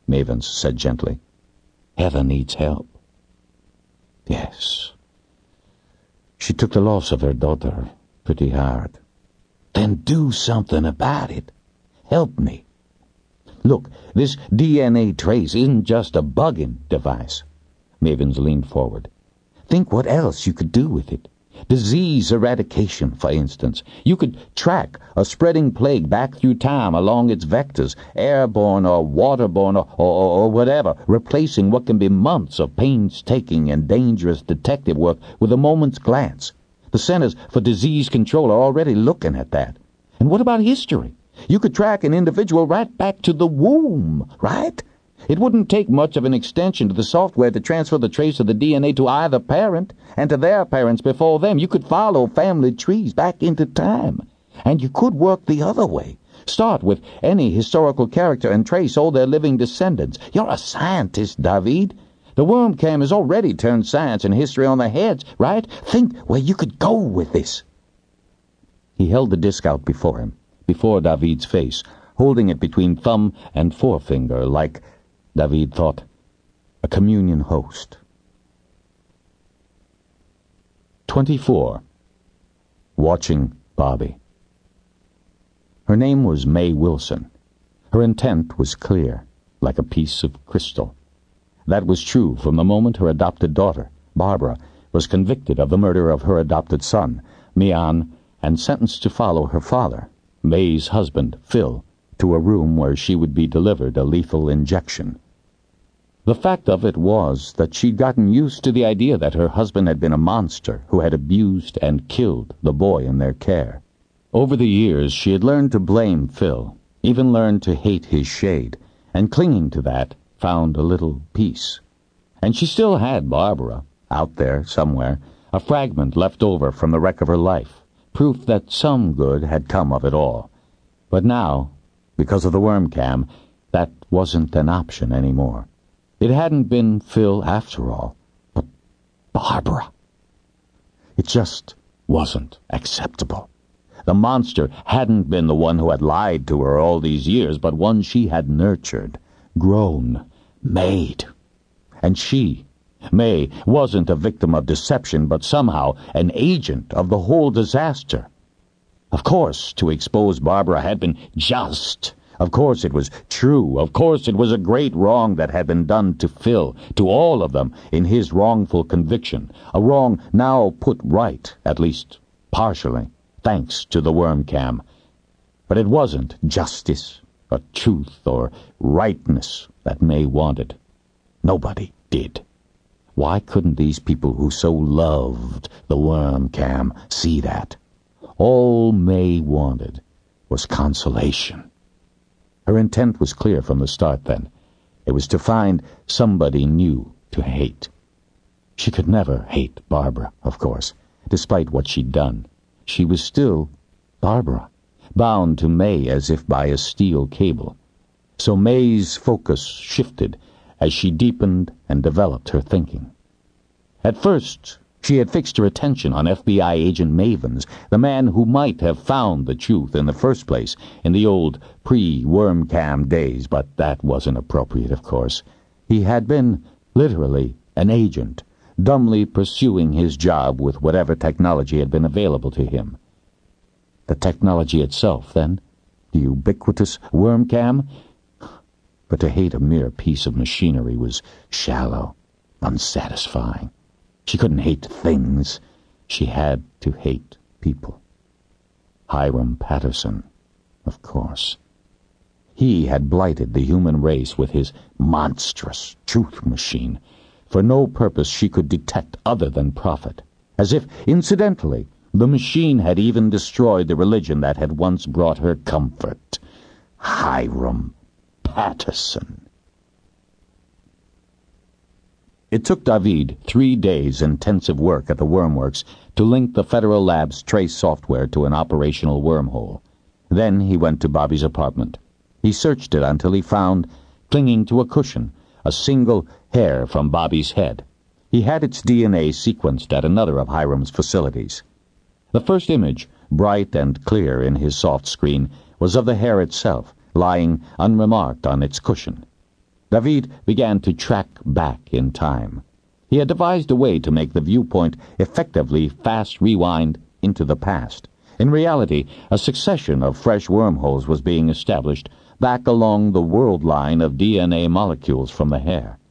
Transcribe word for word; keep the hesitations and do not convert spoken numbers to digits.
Mavens said gently. Heather needs help. Yes. She took the loss of her daughter pretty hard. Then do something about it. Help me. Look, this D N A trace isn't just a bugging device. Mavens leaned forward. Think what else you could do with it. Disease eradication, for instance. You could track a spreading plague back through time along its vectors, airborne or waterborne or, or, or whatever, replacing what can be months of painstaking and dangerous detective work with a moment's glance. The Centers for Disease Control are already looking at that. And what about history? You could track an individual right back to the womb, right? It wouldn't take much of an extension to the software to transfer the trace of the D N A to either parent and to their parents before them. You could follow family trees back into time. And you could work the other way. Start with any historical character and trace all their living descendants. You're a scientist, David. The WormCam has already turned science and history on their heads, right? Think where you could go with this. He held the disc out before him, before David's face, holding it between thumb and forefinger like, David thought, a communion host. Twenty-four. Watching Bobby. Her name was May Wilson. Her intent was clear, like a piece of crystal. That was true from the moment her adopted daughter, Barbara, was convicted of the murder of her adopted son, Mian, and sentenced to follow her father, May's husband, Phil, to a room where she would be delivered a lethal injection. The fact of it was that she'd gotten used to the idea that her husband had been a monster who had abused and killed the boy in their care. Over the years, she had learned to blame Phil, even learned to hate his shade, and clinging to that, found a little peace. And she still had Barbara, out there somewhere, a fragment left over from the wreck of her life, proof that some good had come of it all. But now, because of the WormCam, that wasn't an option anymore. It hadn't been Phil after all, but Barbara. It just wasn't acceptable. The monster hadn't been the one who had lied to her all these years, but one she had nurtured, grown, made. And she, May, wasn't a victim of deception, but somehow an agent of the whole disaster. Of course, to expose Barbara had been just. Of course it was true. Of course it was a great wrong that had been done to Phil, to all of them, in his wrongful conviction. A wrong now put right, at least partially, thanks to the WormCam. But it wasn't justice, or truth, or rightness that May wanted. Nobody did. Why couldn't these people who so loved the WormCam see that? All May wanted was consolation. Her intent was clear from the start, then. It was to find somebody new to hate. She could never hate Barbara, of course, despite what she'd done. She was still Barbara, bound to May as if by a steel cable. So May's focus shifted as she deepened and developed her thinking. At first, she had fixed her attention on F B I agent Mavens, the man who might have found the truth in the first place in the old pre-WormCam days, but that wasn't appropriate, of course. He had been, literally, an agent, dumbly pursuing his job with whatever technology had been available to him. The technology itself, then? The ubiquitous WormCam? But to hate a mere piece of machinery was shallow, unsatisfying. She couldn't hate things. She had to hate people. Hiram Patterson, of course. He had blighted the human race with his monstrous truth machine, for no purpose she could detect other than profit, as if, incidentally, the machine had even destroyed the religion that had once brought her comfort. Hiram Patterson. It took David three days' intensive work at the Wormworks to link the Federal Lab's trace software to an operational wormhole. Then he went to Bobby's apartment. He searched it until he found, clinging to a cushion, a single hair from Bobby's head. He had its D N A sequenced at another of Hiram's facilities. The first image, bright and clear in his soft screen, was of the hair itself, lying unremarked on its cushion. David began to track back in time. He had devised a way to make the viewpoint effectively fast rewind into the past. In reality, a succession of fresh wormholes was being established back along the world line of D N A molecules from the hair.